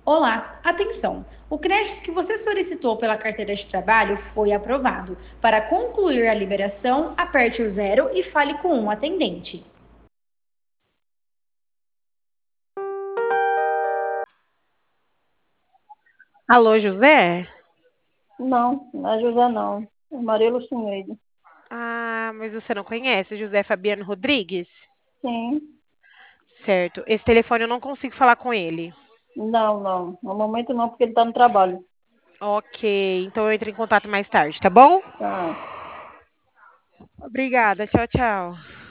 Olá, atenção! O crédito que você solicitou pela carteira de trabalho foi aprovado. Para concluir a liberação, aperte o zero e fale com um atendente. Alô, José? Não, não é José não. É Maria Lucineide. Ah, mas você não conhece José Fabiano Rodrigues? Sim, Certo. Esse telefone eu não consigo falar com ele. não, não. No momento não, porque ele está no trabalho. Ok, então eu entro em contato mais tarde, tá bom? Tá. Obrigada, tchau, tchau.